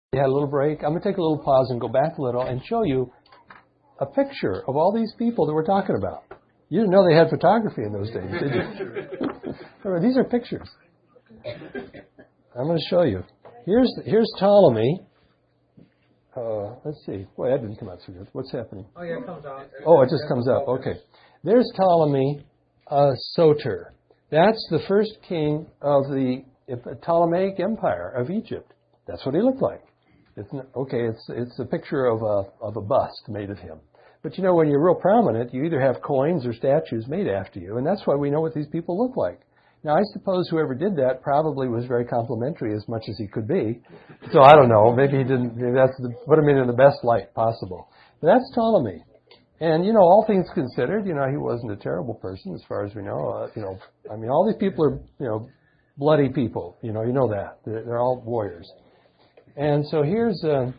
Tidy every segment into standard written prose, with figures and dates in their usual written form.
We had a little break. I'm going to take a little pause and go back a little and show you a picture of all these people that we're talking about. You didn't know they had photography in those days, did you? These are pictures. I'm going to show you. Here's Ptolemy. Let's see. Boy, that didn't come out so good. What's happening? Oh, yeah, it comes out. Oh, it just comes up. Okay. There's Ptolemy Soter. That's the first king of the Ptolemaic Empire of Egypt. That's what he looked like. It's a picture of a bust made of him. But you know, when you're real prominent, you either have coins or statues made after you, and that's why we know what these people look like. Now, I suppose whoever did that probably was very complimentary as much as he could be. So I don't know. Maybe he didn't. Maybe put him in the best light possible. But that's Ptolemy. And, you know, all things considered, you know, he wasn't a terrible person as far as we know. I mean, all these people are, you know, bloody people. You know that. They're all warriors. And so here's, let's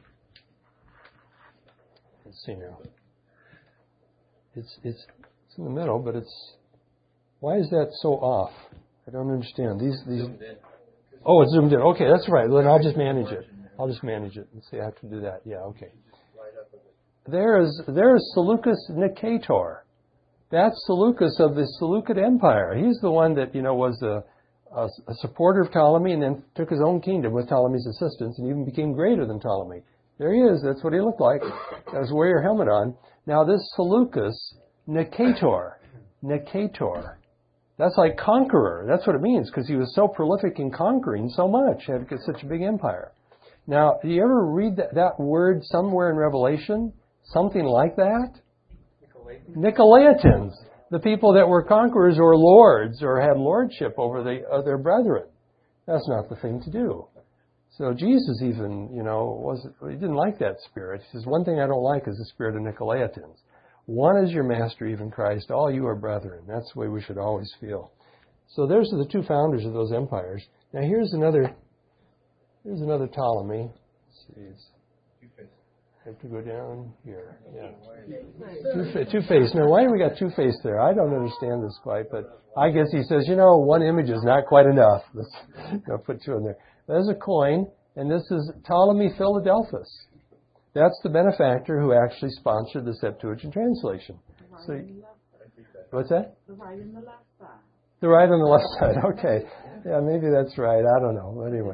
see now. It's in the middle, but why is that so off? I don't understand. These. Oh, it's zoomed in. Okay, that's right. Then I'll just manage it. Let's see, I have to do that. Yeah, okay. There is Seleucus Nicator. That's Seleucus of the Seleucid Empire. He's the one that, you know, was a supporter of Ptolemy and then took his own kingdom with Ptolemy's assistance and even became greater than Ptolemy. There he is. That's what he looked like. That was wear your helmet on. Now this Seleucus Nicator. That's like conqueror. That's what it means because he was so prolific in conquering so much, had such a big empire. Now, do you ever read that word somewhere in Revelation? Something like that? Nicolaitans. The people that were conquerors or lords or had lordship over their brethren. That's not the thing to do. So Jesus even, you know, he didn't like that spirit. He says, one thing I don't like is the spirit of Nicolaitans. One is your master, even Christ. All you are brethren. That's the way we should always feel. So there's the two founders of those empires. Now here's another Ptolemy. Let's see. I have to go down here. Yeah. Two-faced. Now, why do we got two-faced there? I don't understand this quite, but I guess he says, you know, one image is not quite enough. Let's put two in there. There's a coin, and this is Ptolemy Philadelphus. That's the benefactor who actually sponsored the Septuagint translation. So, what's that? The right and the left side. The right and the left side. Okay. Yeah, maybe that's right. I don't know. Anyway.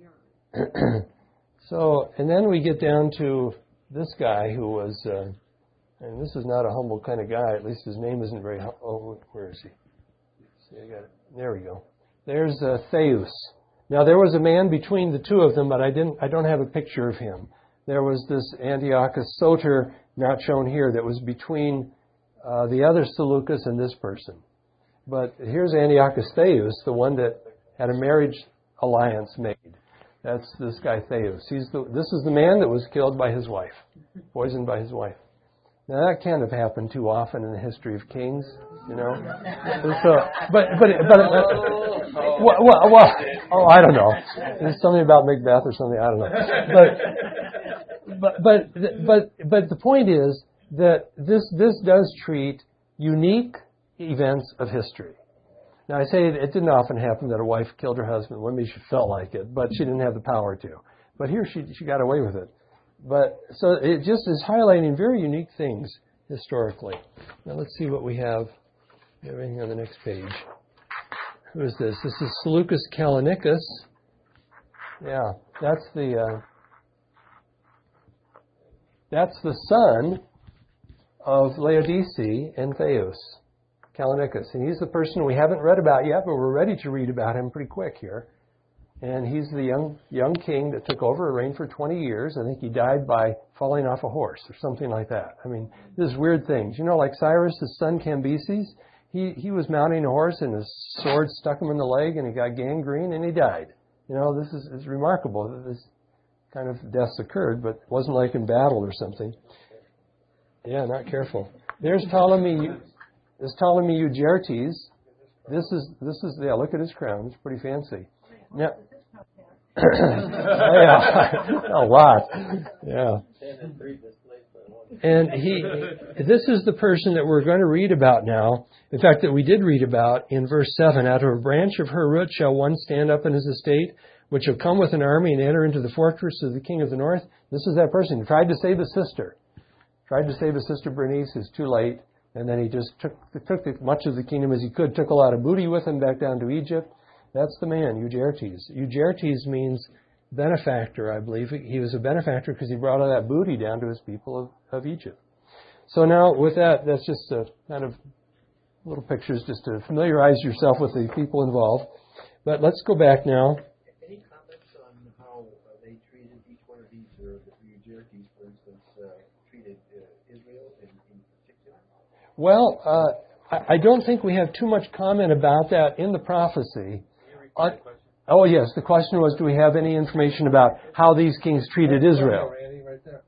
So, and then we get down to this guy who was, and this is not a humble kind of guy. At least his name isn't very humble. Oh, where is he? See, I got it. There we go. There's Theuss. Now, there was a man between the two of them, but I don't have a picture of him. There was this Antiochus Soter, not shown here, that was between the other Seleucus and this person. But here's Antiochus Theuss, the one that had a marriage alliance made. That's this guy Theuss. This is the man that was killed by his wife, poisoned by his wife. Now that can't have happened too often in the history of kings, you know. So, I don't know. There's something about Macbeth or something. I don't know. But the point is that this does treat unique events of history. Now, I say it didn't often happen that a wife killed her husband. Well, maybe she felt like it, but she didn't have the power to. But here she got away with it. But so it just is highlighting very unique things historically. Now, let's see what we have. Everything on the next page. Who is this? This is Seleucus Callinicus. Yeah, that's the son of Laodice and Theuss. Callinicus. And he's the person we haven't read about yet, but we're ready to read about him pretty quick here. And he's the young king that took over and reigned for 20 years. I think he died by falling off a horse or something like that. I mean, this is weird things. You know, like Cyrus, his son Cambyses, he was mounting a horse and his sword stuck him in the leg and he got gangrene and he died. You know, this is remarkable that this kind of deaths occurred, but it wasn't like in battle or something. Yeah, not careful. There's Ptolemy Euergetes. This is look at his crown. It's pretty fancy. Now, yeah, a lot. Yeah. And this is the person that we're going to read about now. In fact, that we did read about in verse 7. Out of a branch of her root shall one stand up in his estate. which shall come with an army and enter into the fortress of the king of the north. This is that person who tried to save his sister. Tried to save his sister Bernice. It's too late. And then he just took as much of the kingdom as he could, took a lot of booty with him back down to Egypt. That's the man, Euergetes. Euergetes means benefactor, I believe. He was a benefactor because he brought all that booty down to his people of Egypt. So now with that, that's just a kind of little pictures just to familiarize yourself with the people involved. But let's go back now. Any comments on how they treated each one of these, the Euergetes, for instance, treated Israel in particular? Well, I don't think we have too much comment about that in the prophecy. Oh, yes. The question was, do we have any information about how these kings treated Israel? Right there.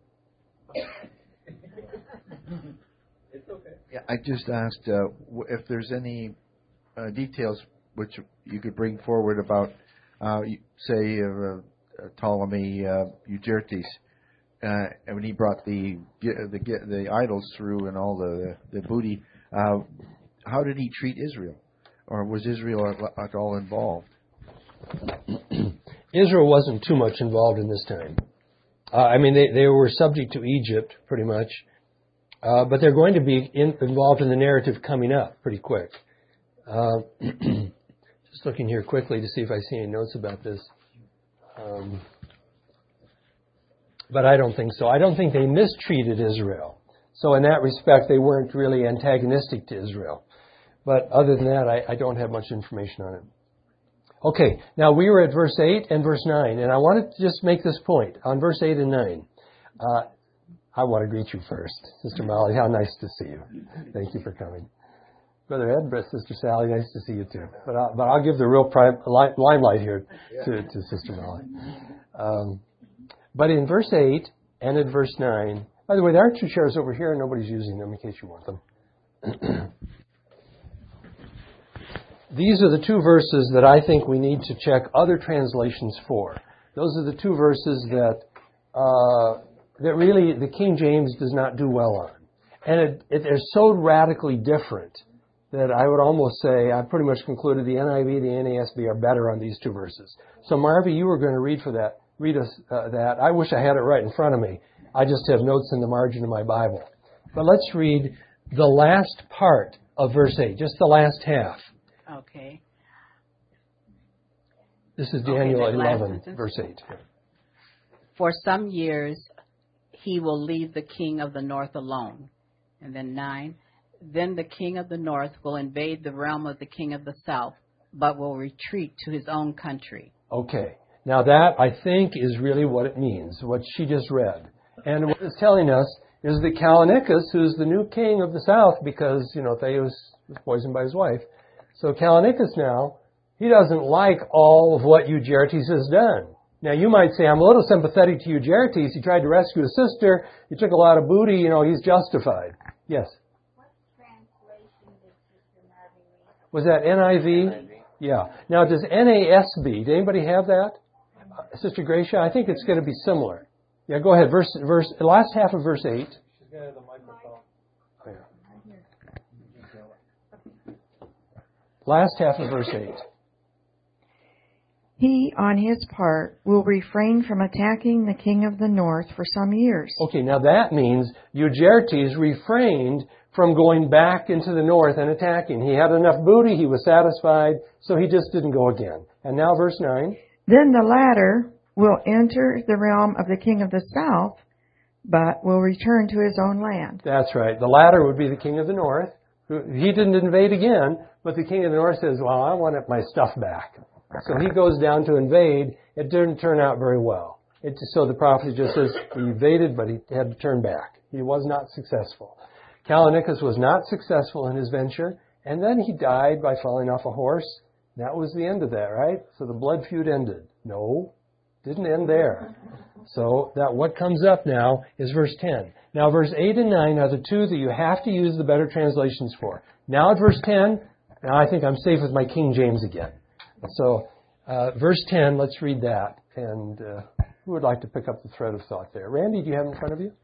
It's okay. Yeah, I just asked if there's any details which you could bring forward about, say, Ptolemy Euergetes, and when he brought the idols through and all the booty. How did he treat Israel, or was Israel at all involved? Israel wasn't too much involved in this time. I mean, they were subject to Egypt pretty much, but they're going to be involved in the narrative coming up pretty quick. Just looking here quickly to see if I see any notes about this. But I don't think so. I don't think they mistreated Israel. So in that respect, they weren't really antagonistic to Israel. But other than that, I don't have much information on it. Okay, now we were at verse 8 and verse 9, and I wanted to just make this point on verse 8 and 9. I want to greet you first. Sister Molly, how nice to see you. Thank you for coming. Brother Ed, Sister Sally, nice to see you too. But I'll give the real limelight here to Sister Molly. But in verse 8 and in verse 9, by the way, there are two chairs over here and nobody's using them in case you want them. These are the two verses that I think we need to check other translations for. Those are the two verses that really the King James does not do well on. And they're so radically different that I would almost say I pretty much concluded the NIV, the NASB are better on these two verses. So Marvy, you were going to read us that. I wish I had it right in front of me. I just have notes in the margin of my Bible. But let's read the last part of verse 8, just the last half. Okay. This is Daniel 11, verse 8. For some years he will leave the king of the north alone. And then 9. Then the king of the north will invade the realm of the king of the south, but will retreat to his own country. Okay. Now that, I think, is really what it means, what she just read. And what it's telling us is that Callinicus, who's the new king of the south, because, Theudas was poisoned by his wife. So Callinicus now, he doesn't like all of what Euergetes has done. Now you might say, I'm a little sympathetic to Euergetes. He tried to rescue his sister. He took a lot of booty. He's justified. Yes? What translation did Sister Marvy read? Was that NIV? Yeah. Now does NASB, did anybody have that? Sister Gracia, I think it's going to be similar. Yeah, go ahead. The last half of verse 8. She's got the microphone. Oh, yeah. Last half of verse 8. He, on his part, will refrain from attacking the king of the north for some years. Okay, now that means Euergetes refrained from going back into the north and attacking. He had enough booty, he was satisfied, so he just didn't go again. And now verse 9. Then the latter will enter the realm of the king of the south, but will return to his own land. That's right. The latter would be the king of the north. He didn't invade again, but the king of the north says, well, I want my stuff back. So he goes down to invade. It didn't turn out very well. So the prophecy just says he invaded, but he had to turn back. He was not successful. Callinicus was not successful in his venture, and then he died by falling off a horse. That was the end of that, right? So the blood feud ended. No, didn't end there. So what comes up now is verse 10. Now verse 8 and 9 are the two that you have to use the better translations for. Now at verse 10, now I think I'm safe with my King James again. So verse 10, let's read that. And who would like to pick up the thread of thought there? Randy, do you have it in front of you?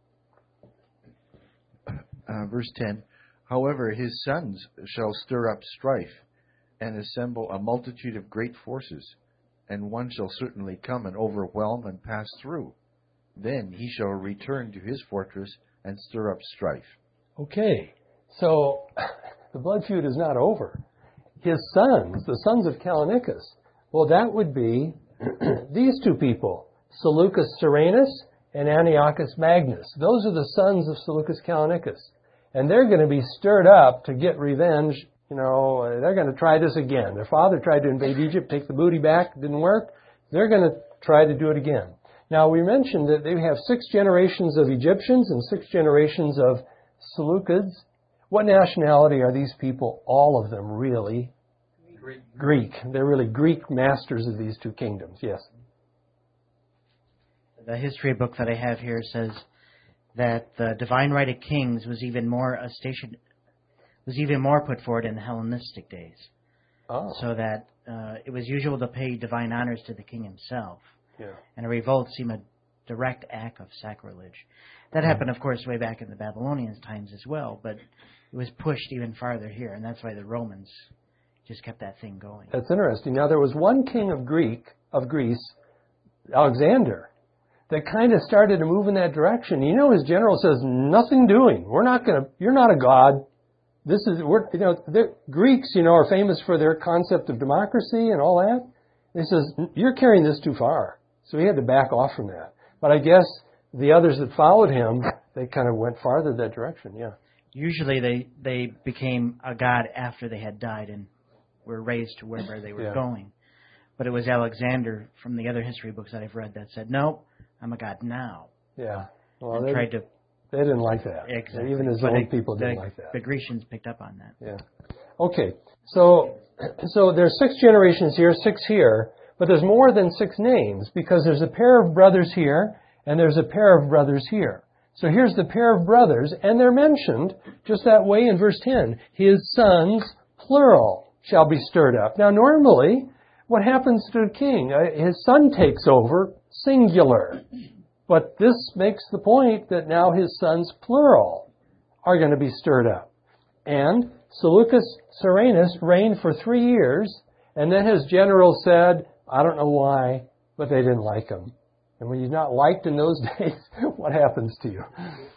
Verse 10, however, his sons shall stir up strife and assemble a multitude of great forces, and one shall certainly come and overwhelm and pass through. Then he shall return to his fortress and stir up strife. Okay, so the blood feud is not over. His sons, the sons of Callinicus, well, that would be these two people, Seleucus Cyranus and Antiochus Magnus. Those are the sons of Seleucus Callinicus. And they're going to be stirred up to get revenge. You know, they're going to try this again. Their father tried to invade Egypt, take the booty back, didn't work. They're going to try to do it again. Now, we mentioned that they have 6 generations of Egyptians and 6 generations of Seleucids. What nationality are these people? All of them, really? Greek. They're really Greek masters of these two kingdoms. Yes. The history book that I have here says that the divine right of kings was even more put forward in the Hellenistic days. Oh. So that it was usual to pay divine honors to the king himself. Yeah. And a revolt seemed a direct act of sacrilege. That happened, of course, way back in the Babylonians' times as well, but it was pushed even farther here, and that's why the Romans just kept that thing going. That's interesting. Now, there was one king of Greece, Alexander, that kind of started to move in that direction. You know, his general says, nothing doing. You're not a god. The Greeks, are famous for their concept of democracy and all that. He says, you're carrying this too far. So he had to back off from that. But I guess the others that followed him, they kind of went farther that direction, yeah. Usually they became a god after they had died and were raised to wherever they were going. But it was Alexander from the other history books that I've read that said, no, I'm a god now. Yeah. Well, they didn't like that. Exactly. Even his own people didn't like that. The Grecians picked up on that. Yeah. Okay. So there's 6 generations here, 6 here, but there's more than 6 names because there's a pair of brothers here and there's a pair of brothers here. So here's the pair of brothers, and they're mentioned just that way in verse 10. His sons, plural, shall be stirred up. Now, normally, what happens to a king? His son takes over, singular. But this makes the point that now his sons, plural, are going to be stirred up. And Seleucus Cyranus reigned for 3 years, and then his general said, I don't know why, but they didn't like him. And when you're not liked in those days, what happens to you?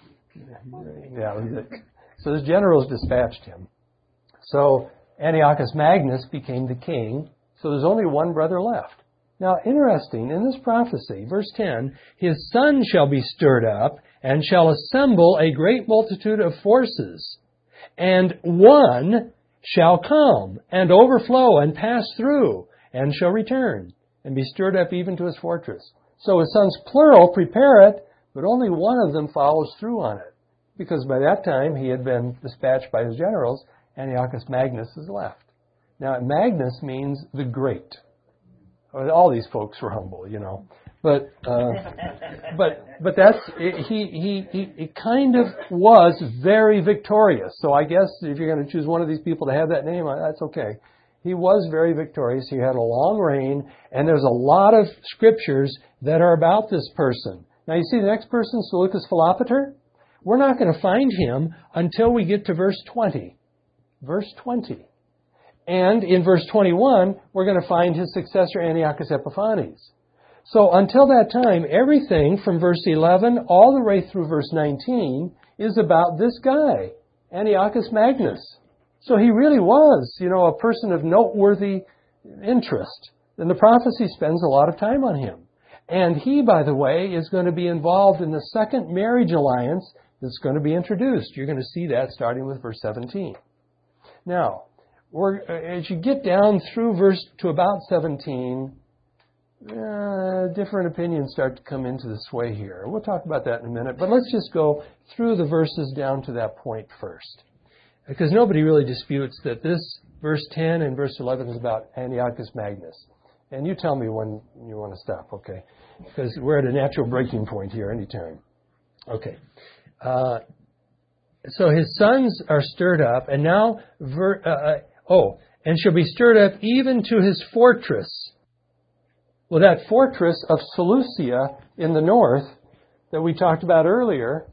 Yeah. So his generals dispatched him. So Antiochus Magnus became the king. So there's only one brother left. Now, interesting, in this prophecy, verse 10, his son shall be stirred up and shall assemble a great multitude of forces. And one shall come and overflow and pass through and shall return and be stirred up even to his fortress. So his sons, plural, prepare it, but only one of them follows through on it. Because by that time, he had been dispatched by his generals. Antiochus Magnus is left. Now, Magnus means the great. All these folks were humble, But that's, he kind of was very victorious. So I guess if you're going to choose one of these people to have that name, that's okay. He was very victorious. He had a long reign, and there's a lot of scriptures that are about this person. Now, you see the next person, Seleucus Philopater? We're not going to find him until we get to verse 20. Verse 20. And in verse 21, we're going to find his successor, Antiochus Epiphanes. So until that time, everything from verse 11 all the way through verse 19 is about this guy, Antiochus Magnus. So he really was, a person of noteworthy interest. And the prophecy spends a lot of time on him. And he, by the way, is going to be involved in the second marriage alliance that's going to be introduced. You're going to see that starting with verse 17. Now, as you get down through verse to about 17, different opinions start to come into the sway here. We'll talk about that in a minute. But let's just go through the verses down to that point first. Because nobody really disputes that this verse 10 and verse 11 is about Antiochus Magnus. And you tell me when you want to stop, okay? Because we're at a natural breaking point here anytime. Okay. So his sons are stirred up, and now, and shall be stirred up even to his fortress. Well, that fortress of Seleucia in the north that we talked about earlier,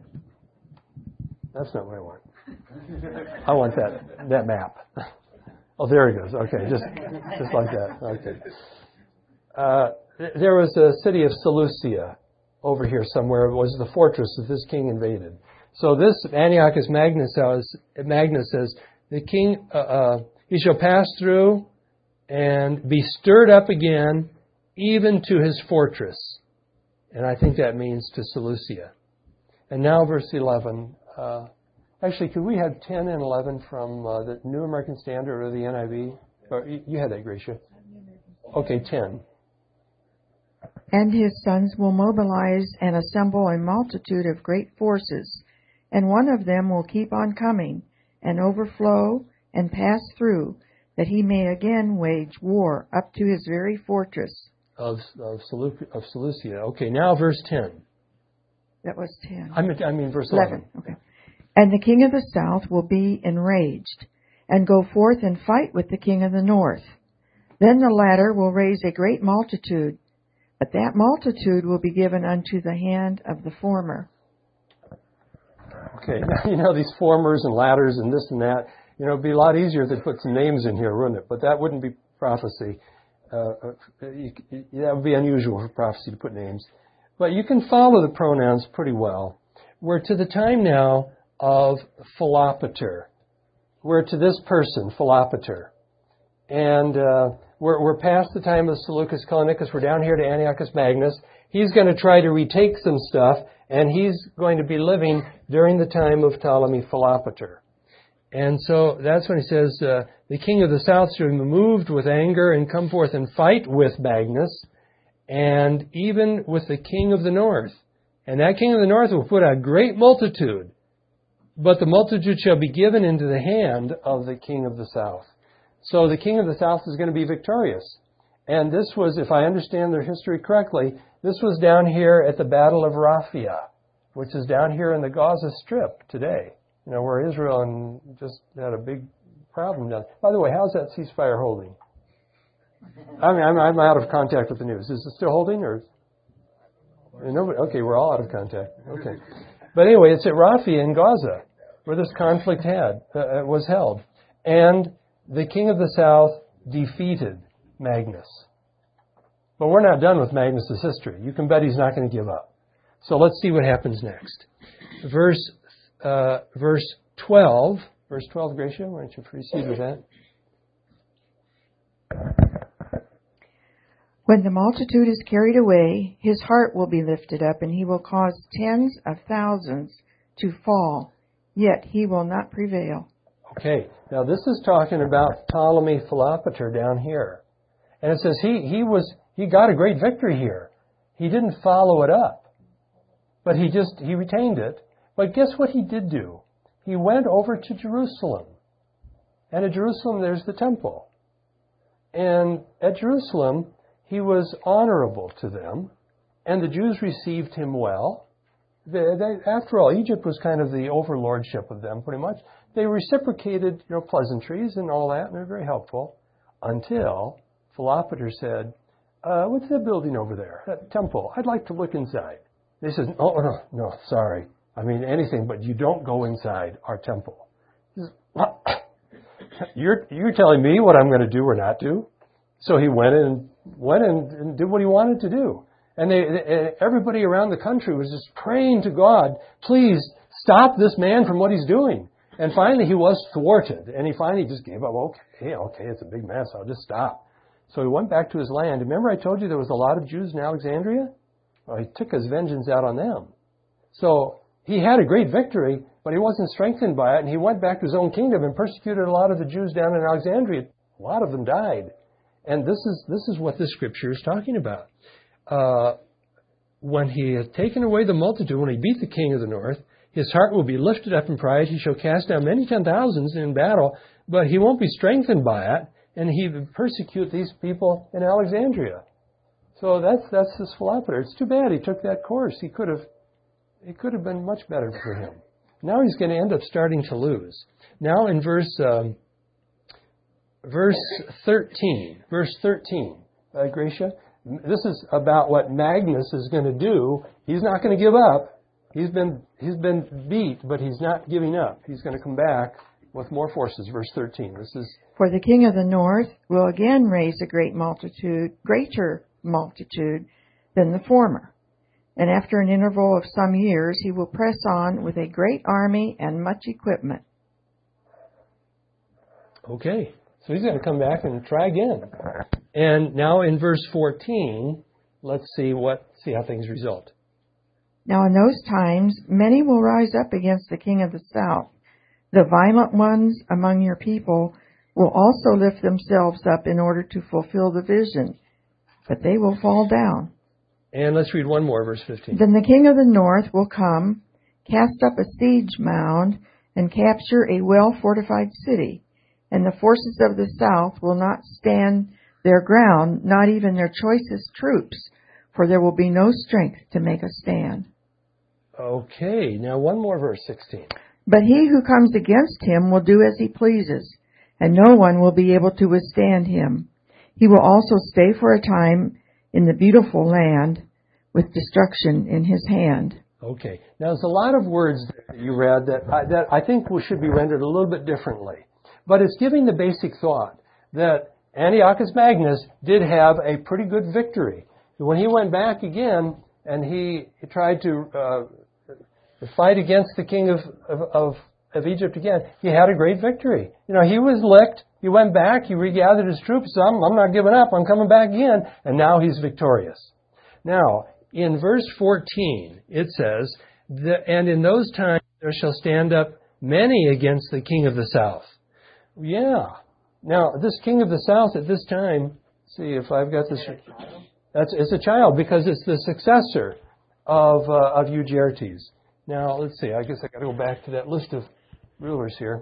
that's not what I want. I want that map. Oh, there he goes. Okay, just like that. Okay. There was a city of Seleucia over here somewhere. It was the fortress that this king invaded. So this Antiochus Magnus says, the king, he shall pass through and be stirred up again, even to his fortress. And I think that means to Seleucia. And now verse 11. Actually, could we have 10 and 11 from the New American Standard or the NIV? Or you had that, Gracia. Okay, 10. And his sons will mobilize and assemble a multitude of great forces, and one of them will keep on coming, and overflow, and pass through, that he may again wage war up to his very fortress. Of Seleucia. Okay, now verse 10. That was 10. I mean verse 11. Okay. And the king of the south will be enraged, and go forth and fight with the king of the north. Then the latter will raise a great multitude, but that multitude will be given unto the hand of the former. Okay, now these formers and ladders and this and that, it'd be a lot easier if they put some names in here, wouldn't it? But that wouldn't be prophecy. That would be unusual for prophecy to put names. But you can follow the pronouns pretty well. We're to the time now of Philopater. We're to this person, Philopater. And we're past the time of Seleucus Callinicus. We're down here to Antiochus Magnus. He's going to try to retake some stuff, and he's going to be living during the time of Ptolemy Philopater. And so that's when he says, the king of the south shall be moved with anger and come forth and fight with Magnus, and even with the king of the north. And that king of the north will put a great multitude, but the multitude shall be given into the hand of the king of the south. So the king of the south is going to be victorious. And this was, if I understand their history correctly, this was down here at the Battle of Raphia, which is down here in the Gaza Strip today. Where Israel just had a big problem down. By the way, how's that ceasefire holding? I'm out of contact with the news. Is it still holding, or nobody? Okay, we're all out of contact. Okay, but anyway, it's at Raphia in Gaza where this conflict was held, and the king of the south defeated Magnus. But we're not done with Magnus's history. You can bet he's not going to give up. So let's see what happens next. Verse 12. Verse 12, Gracia, why don't you proceed with that? When the multitude is carried away, his heart will be lifted up, and he will cause tens of thousands to fall, yet he will not prevail. Okay, now this is talking about Ptolemy Philopater down here. And it says he got a great victory here. He didn't follow it up, but he retained it. But guess what he did do? He went over to Jerusalem. And at Jerusalem, there's the temple. And at Jerusalem, he was honorable to them. And the Jews received him well. After all, Egypt was kind of the overlordship of them, pretty much. They reciprocated, pleasantries and all that, and they're very helpful. Until Philopater said, what's that building over there? That temple. I'd like to look inside. They said, oh, no, sorry. Anything, but you don't go inside our temple. He says, you're telling me what I'm going to do or not do? So he went and did what he wanted to do. And everybody around the country was just praying to God, please stop this man from what he's doing. And finally he was thwarted. And he finally just gave up. Okay, it's a big mess. I'll just stop. So he went back to his land. Remember I told you there was a lot of Jews in Alexandria? Well, he took his vengeance out on them. So he had a great victory, but he wasn't strengthened by it, and he went back to his own kingdom and persecuted a lot of the Jews down in Alexandria. A lot of them died. And this is what this scripture is talking about. When he had taken away the multitude, when he beat the king of the north, his heart will be lifted up in pride. He shall cast down many 10,000s in battle, but he won't be strengthened by it, and he will persecute these people in Alexandria. So that's this Philopater. It's too bad he took that course. It could have been much better for him. Now he's going to end up starting to lose. Now in verse 13, Gracia, this is about what Magnus is going to do. He's not going to give up. He's been beat, but he's not giving up. He's going to come back with more forces. Verse 13. This is For the king of the north will again raise a greater multitude than the former. And after an interval of some years, he will press on with a great army and much equipment. okay. So he's going to come back and try again. And now in verse 14, let's see how things result. Now in those times, many will rise up against the king of the south. The violent ones among your people will also lift themselves up in order to fulfill the vision, but they will fall down. And let's read one more, verse 15. Then the king of the north will come, cast up a siege mound, and capture a well-fortified city. And the forces of the south will not stand their ground, not even their choicest troops, for there will be no strength to make a stand. Okay, now one more, verse 16. But he who comes against him will do as he pleases, and no one will be able to withstand him. He will also stay for a time in the beautiful land with destruction in his hand. Okay, now there's a lot of words that you read that I think should be rendered a little bit differently. But it's giving the basic thought that Antiochus Magnus did have a pretty good victory. When he went back again and he tried to fight against the king of Egypt again, he had a great victory. You know, he was licked. He went back. He regathered his troops. I'm not giving up. I'm coming back again. And now he's victorious. Now, in verse 14, it says, and in those times there shall stand up many against the king of the south. Yeah. Now, this king of the south at this time, see if I've got this. It's a child because it's the successor of Euergetes. Now, let's see. I guess I got to go back to that list of rulers here.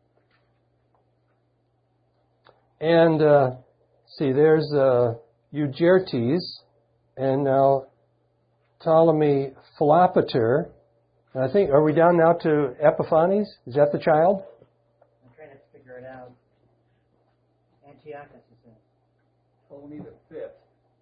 And see, there's Euergetes, and now Ptolemy Philopater. And I think, are we down now to Epiphanes? Is that the child? I'm trying to figure it out. Antiochus is in. Ptolemy the Fifth.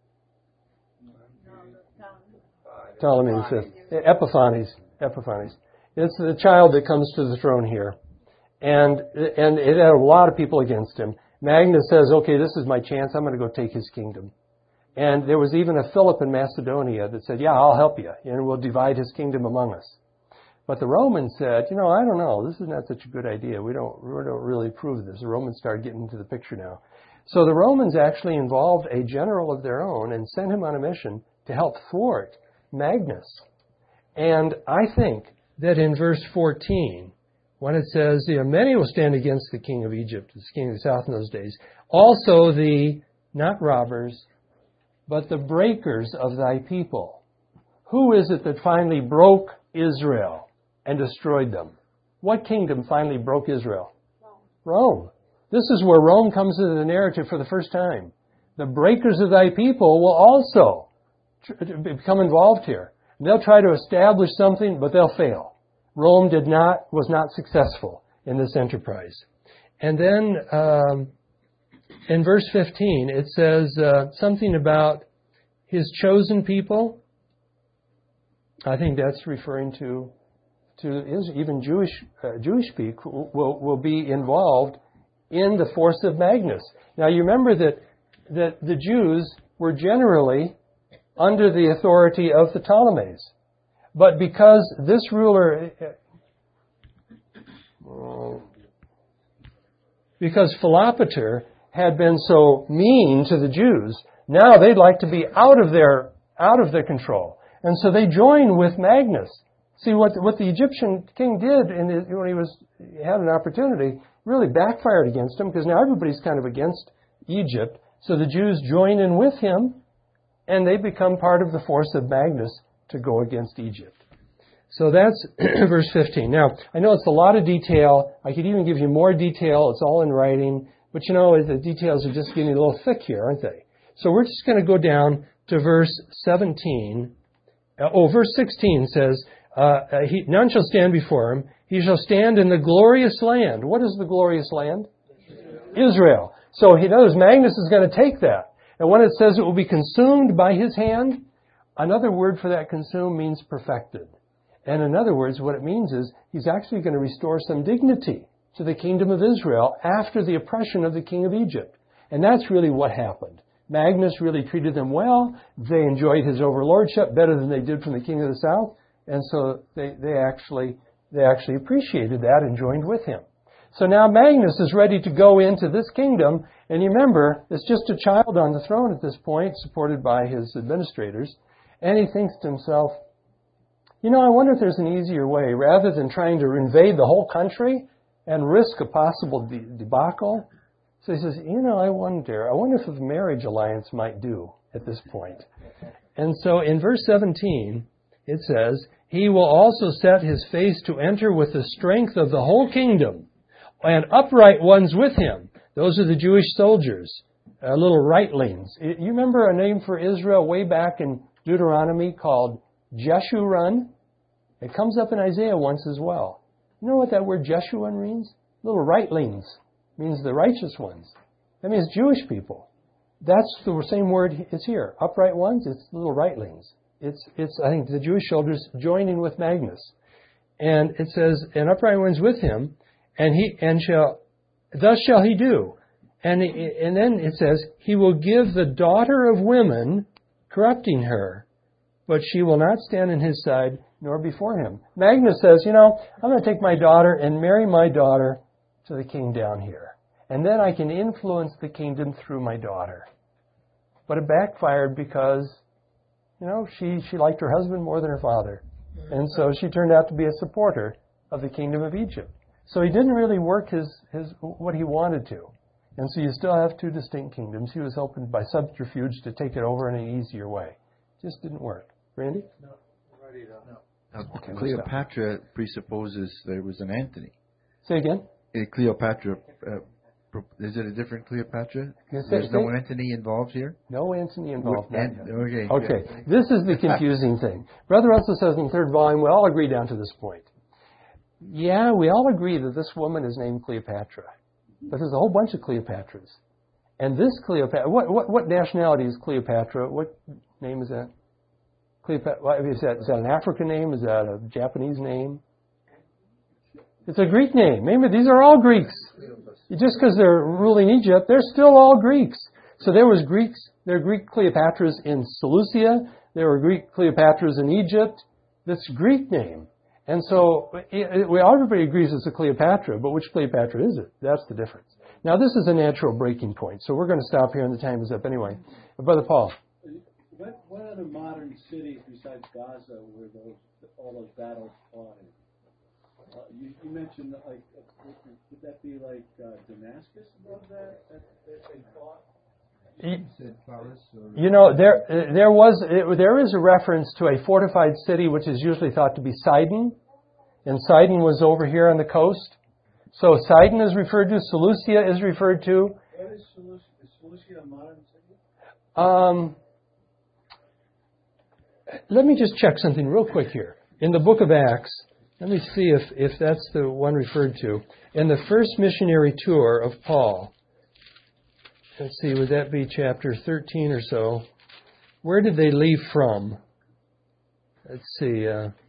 Ptolemy the Fifth. Epiphanes. It's the child that comes to the throne here. And it had a lot of people against him. Magnus says, okay, this is my chance. I'm going to go take his kingdom. And there was even a Philip in Macedonia that said, yeah, I'll help you, and we'll divide his kingdom among us. But the Romans said, I don't know, this is not such a good idea. We don't really approve of this. The Romans started getting into the picture now. So the Romans actually involved a general of their own and sent him on a mission to help thwart Magnus. And I think that in verse 14, when it says, many will stand against the king of Egypt, the king of the south in those days, also the, not robbers, but the breakers of thy people. Who is it that finally broke Israel and destroyed them? What kingdom finally broke Israel? Rome. This is where Rome comes into the narrative for the first time. The breakers of thy people will also become involved here. They'll try to establish something, but they'll fail. Rome was not successful in this enterprise. And then in verse 15, it says something about his chosen people. I think that's referring to even Jewish people will be involved in the force of Magnus. Now you remember that the Jews were generally under the authority of the Ptolemies. But because this ruler, because Philopater had been so mean to the Jews, now they'd like to be out of their control. And so they join with Magnus. See, what the Egyptian king did when he had an opportunity really backfired against him, because now everybody's kind of against Egypt. So the Jews join in with him, and they become part of the force of Magnus to go against Egypt. So that's verse 15. Now, I know it's a lot of detail. I could even give you more detail. It's all in writing. But the details are just getting a little thick here, aren't they? So we're just going to go down to verse 17. Verse 16 says, none shall stand before him. He shall stand in the glorious land. What is the glorious land? Israel. So he knows Magnus is going to take that. And when it says it will be consumed by his hand, another word for that consume means perfected. And in other words, what it means is he's actually going to restore some dignity to the kingdom of Israel after the oppression of the king of Egypt. And that's really what happened. Magnus really treated them well. They enjoyed his overlordship better than they did from the king of the south. And so they actually appreciated that and joined with him. So now Magnus is ready to go into this kingdom. And you remember, it's just a child on the throne at this point, supported by his administrators. And he thinks to himself, I wonder if there's an easier way. Rather than trying to invade the whole country and risk a possible debacle. So he says, I wonder if a marriage alliance might do at this point. And so in verse 17, it says, he will also set his face to enter with the strength of the whole kingdom, and upright ones with him. Those are the Jewish soldiers, little rightlings. You remember a name for Israel way back in Deuteronomy called Jeshurun? It comes up in Isaiah once as well. You know what that word Jeshurun means? Little rightlings. Means the righteous ones. That means Jewish people. That's the same word is here. Upright ones, it's little rightlings. It's I think the Jewish soldiers joining with Magnus. And it says, and upright ones with him, thus shall he do. And then it says, he will give the daughter of women, corrupting her, but she will not stand in his side nor before him. Magnus says, I'm going to take my daughter and marry my daughter to the king down here. And then I can influence the kingdom through my daughter. But it backfired because, she liked her husband more than her father. And so she turned out to be a supporter of the kingdom of Egypt. So he didn't really work his what he wanted to. And so you still have two distinct kingdoms. He was hoping by subterfuge to take it over in an easier way. Just didn't work. Randy? No. Ready to know. Now, Cleopatra presupposes there was an Antony. Say again? Cleopatra, is it a different Cleopatra? There's no Antony involved here? No Antony involved. Okay. This is the confusing thing. Brother Russell says in the third volume, we all agree down to this point. Yeah, we all agree that this woman is named Cleopatra. But there's a whole bunch of Cleopatras. And this Cleopatra, what nationality is Cleopatra? What name is that? Cleopatra, is that an African name? Is that a Japanese name? It's a Greek name. Remember, these are all Greeks. Just because they're ruling Egypt, they're still all Greeks. So there were Greek Cleopatras in Seleucia. There were Greek Cleopatras in Egypt. That's a Greek name. And so everybody agrees it's a Cleopatra, but which Cleopatra is it? That's the difference. Now, this is a natural breaking point, so we're going to stop here and the time is up anyway. Brother Paul. What other modern cities besides Gaza were all those battles fought in? You mentioned, would that be like Damascus above that they fought? There is a reference to a fortified city which is usually thought to be Sidon, and Sidon was over here on the coast. So Sidon is referred to, Seleucia is referred to. What is Seleucia? Is Seleucia a modern city? Let me just check something real quick here. In the book of Acts, let me see if that's the one referred to. In the first missionary tour of Paul, let's see, would that be chapter 13 or so? Where did they leave from? Let's see.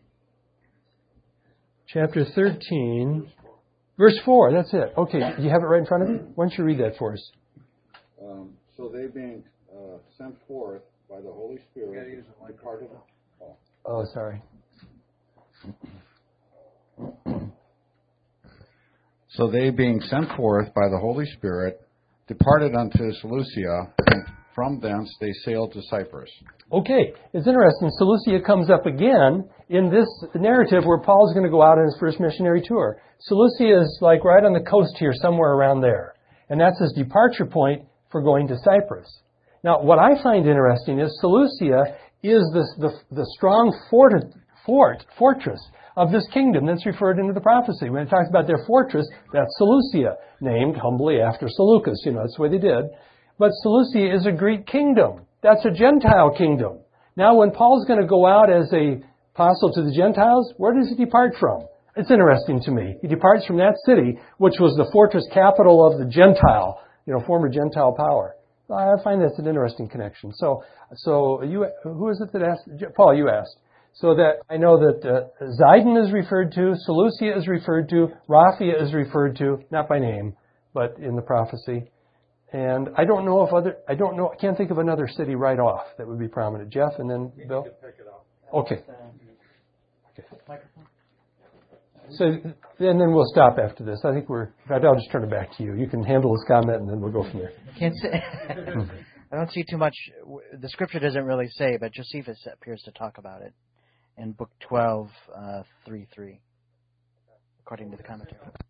Chapter 13, verse 4, that's it. Okay, you have it right in front of you? Why don't you read that for us? So they being sent forth by the Holy Spirit departed. Oh, sorry. So they being sent forth by the Holy Spirit departed unto Seleucia, and from thence they sailed to Cyprus. Okay, it's interesting. Seleucia comes up again in this narrative where Paul's going to go out on his first missionary tour. Seleucia is like right on the coast here, somewhere around there. And that's his departure point for going to Cyprus. Now, what I find interesting is Seleucia is the strong fortress of this kingdom that's referred into the prophecy. When it talks about their fortress, that's Seleucia, named humbly after Seleucus. That's the way they did. But Seleucia is a Greek kingdom. That's a Gentile kingdom. Now, when Paul's going to go out as a apostle to the Gentiles, where does he depart from? It's interesting to me. He departs from that city, which was the fortress capital of the Gentile, former Gentile power. I find that's an interesting connection. So who is it that asked? Paul, you asked. So that I know that Zidon is referred to, Seleucia is referred to, Raphia is referred to, not by name, but in the prophecy. And I don't know I can't think of another city right off that would be prominent. Jeff, and then Bill? Okay. So, and then we'll stop after this. I think I'll just turn it back to you. You can handle this comment, and then we'll go from there. Can't say. I don't see too much. The scripture doesn't really say, but Josephus appears to talk about it in Book 12, 3:3, according to the commentary.